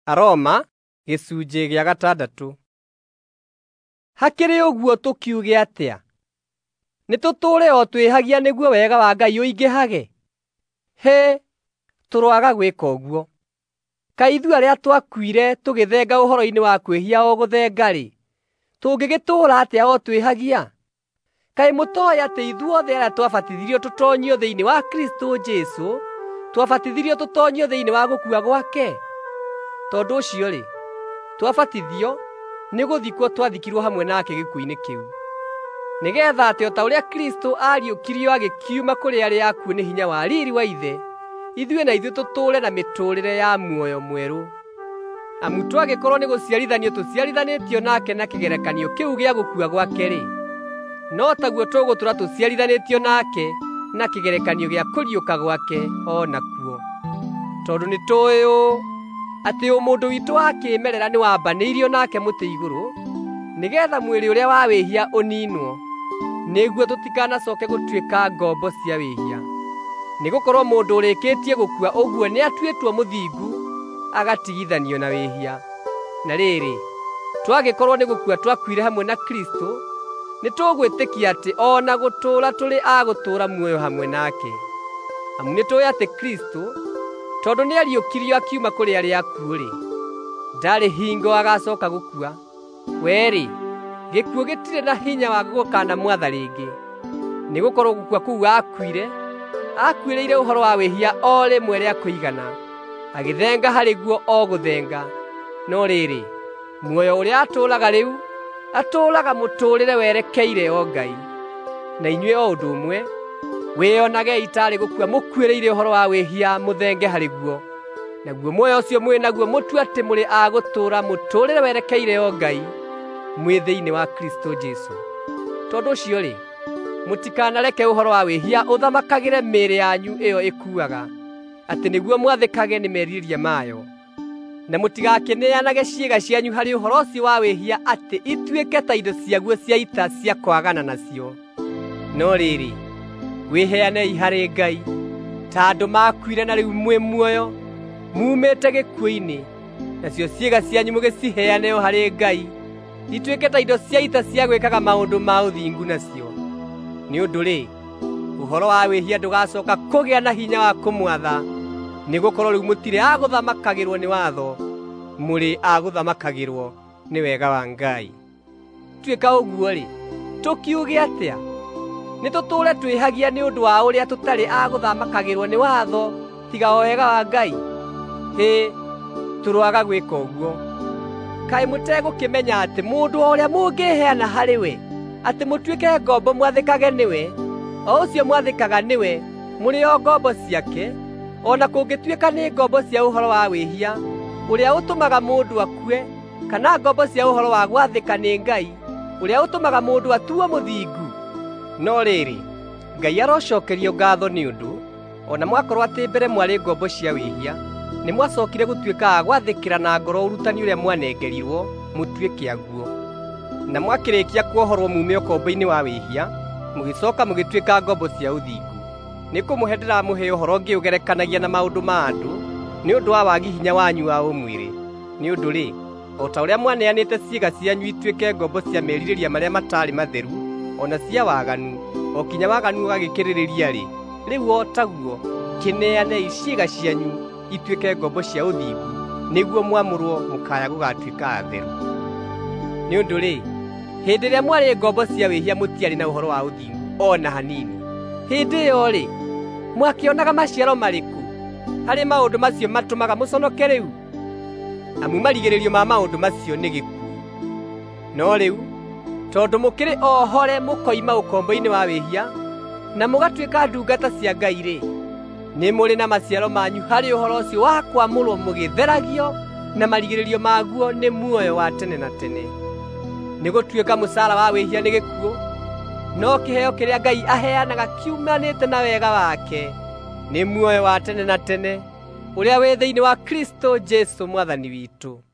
Aroma gĩcunjĩ gĩa 6. Hakĩrĩ ũguo tũkiuge atĩa? Nĩtũtũũre o twĩhagia nĩguo wega wa Ngai ũingĩhage? Hĩ! Tũroaga gwĩka ũguo. Kaĩ ithuĩ arĩa twakuire tũgĩthenga ũhoro-inĩ wa kwĩhia o gũthenga-rĩ, tũngĩgĩtũũra atĩa o twĩhagia? Kaĩ mũtooĩ atĩ ithuothe arĩa twabatithirio tũtoonyio thĩinĩ wa Kristo Jesũ, twabatithirio tũtoonyio thĩinĩ wa gũkua gwake? Tondũ ũcio-rĩ, twabatithio nĩ gũthikwo twathikirwo hamwe nake gĩkuũ-inĩ kĩu, nĩgeetha atĩ o ta ũrĩa Kristo aariũkirio agĩkiuma kũrĩ arĩa akuũ nĩ hinya wa riiri wa Ithe, ithuĩ na ithuĩ tũtũũre na mĩtũũrĩre ya muoyo mwerũ. Amu twagĩkorwo nĩ gũciarithanio tũciarithanĩtio nake na kĩgerekanio kĩu gĩa gũkua gwake-rĩ, no taguo tũgũtũũra tũciarithanĩtio nake na kĩgerekanio gĩa kũriũka gwake o nakuo. Tondũ nĩtũũĩ ũũ, atĩ ũmũndũ witũ wa kĩĩmerera nĩwambanĩirio nake mũtĩ igũrũ, nĩgeetha mwĩrĩ ũrĩa wa wĩhia ũniinwo, nĩguo tũtikanacooke gũtuĩka ngombo cia wĩhia. Nĩgũkorwo mũndũ ũrĩkĩtie gũkua ũguo nĩatuĩtwo mũthingu, agatigithanio na wĩhia. Na rĩrĩ, twagĩkorwo nĩ gũkua twakuire hamwe na Kristo, nĩtũgwĩtĩkia atĩ o na gũtũũra tũrĩ a gũtũũra muoyo hamwe nake. Amu nĩtũũĩ atĩ Kristo, tondũ nĩariũkirio akiuma kũrĩ arĩa akuũ-rĩ, ndarĩ hingo agacooka gũkua. We-rĩ, gĩkuũ gĩtirĩ na hinya wa gũkanamwatha rĩngĩ. Nĩgũkorwo gũkua kũu aakuĩrĩire ũhoro wa wĩhia o rĩmwe rĩa kũigana, agĩthenga harĩ guo o gũthenga. No rĩrĩ, muoyo ũrĩa atũũraga rĩu, atũũraga mũtũũrĩre werekeire o Ngai. Na inyuĩ o ũndũ ũmwe, wĩonagei taarĩ gũkua mũkuĩrĩire ũhoro wa wĩhia mũthenge harĩ guo, naguo muoyo ũcio mwĩ naguo mũtue atĩ mũrĩ a gũtũũra mũtũũrĩre werekeire o Ngai, mwĩ thĩinĩ wa Kristo Jesũ. Tondũ ũcio-rĩ, mũtikanareke ũhoro wa wĩhia ũthamakagĩre mĩĩrĩ yanyu ĩyo ĩkuaga, atĩ nĩguo mwathĩkage nĩ merirĩria mayo. Na mũtigakĩneanage ciĩga cianyu harĩ ũhoro ũcio wa wĩhia atĩ ituĩke ta indo ciaguo cia ita cia kwagana nacio. No rĩrĩ, wĩheanei harĩ Ngai, ta andũ makuire na rĩu mwĩ muoyo, muumĩte gĩkuũ-inĩ, nacio ciĩga cianyu mũgĩciheane o harĩ Ngai, ituĩke ta indo cia ita cia gwĩkaga maũndũ ma ũthingu nacio. Nĩ ũndũ-rĩ, ũhoro wa wĩhia ndũgacooka kũgĩa na hinya wa kũmwatha, nĩgũkorwo rĩu mũtirĩ a gũthamakagĩrwo nĩ watho, mũrĩ a gũthamakagĩrwo nĩ wega wa Ngai. Tuĩka ũguo-rĩ, tũkiuge atĩa? Nĩtũtũũre twĩhagia nĩ ũndũ wa ũrĩa tũtarĩ a gũthamakagĩrwo nĩ watho, tiga o wega wa Ngai? Hĩ! Tũroaga gwĩka ũguo. Kaĩ mũtegũkĩmenya atĩ mũndũ o ũrĩa mũngĩheana harĩ we, atĩ mũtuĩke ngombo mwathĩkage nĩwe, o ũcio mwathĩkaga nĩwe, mũrĩ o ngombo ciake, o na kũngĩtuĩka nĩ ngombo cia ũhoro wa wĩhia, ũrĩa ũtũmaga mũndũ akue, kana ngombo cia ũhoro wa gwathĩka nĩ Ngai, ũrĩa ũtũmaga mũndũ atuo mũthingu. No rĩrĩ, Ngai arocookerio ngaatho nĩ ũndũ, o na mwakorwo atĩ mbere mwarĩ ngombo cia wĩhia, nĩ mwacookire gũtuĩka a gwathĩkĩra na ngoro ũrutani ũrĩa mwanengerirwo mũtuĩke aguo. Na mwakĩrĩkia kuohorwo muume ũkombo-inĩ wa wĩhia, mũgĩcooka mũgĩtuĩka ngombo cia ũthingu. Nĩ kũmũhe ndĩramũhe ũhoro ngĩũgerekanagia na maũndũ ma andũ, nĩ ũndũ wa wagi hinya wanyu wa ũmwĩrĩ. Nĩ ũndũ-rĩ, o ta ũrĩa mwaneanĩte ciĩga cianyu ituĩke ngombo cia merirĩria marĩa matarĩ matheru, o na cia waganu, o kinya waganu ũgagĩkĩrĩrĩria-rĩ, rĩu o taguo, kĩneanei ciĩga cianyu ituĩke ngombo cia ũthingu, nĩguo mwamũrwo mũkaya gũgatuĩka atheru. Nĩ ũndũ-rĩ, hĩndĩ ĩrĩa mwarĩ ngombo cia wĩhia mũtiarĩ na ũhoro wa ũthingu o na hanini. Hĩndĩ ĩyo-rĩ, mwakĩonaga maciaro marĩkũ harĩ maũndũ macio matũmaga mũconoke rĩu? Amu marigĩrĩrio ma maũndũ macio nĩ gĩkuũ. No rĩu, tondũ mũkĩrĩ ohore mũkoima ũkombo-inĩ wa wĩhia, na mũgatuĩka ndungata cia Ngai-rĩ, nĩ mũrĩ na maciaro manyu harĩ ũhoro ũcio wa kwamũrwo mũgĩtheragio na marigĩrĩrio maguo nĩ muoyo wa tene na tene. Nĩ gũtuĩka mũcaara wa wĩhia nĩ gĩkuũ, no kĩheo kĩrĩa Ngai aheanaga kiumanĩte na wega wake nĩ muoyo wa tene na tene, ũrĩa wĩ thĩinĩ wa Kristo Jesũ Mwathani witũ.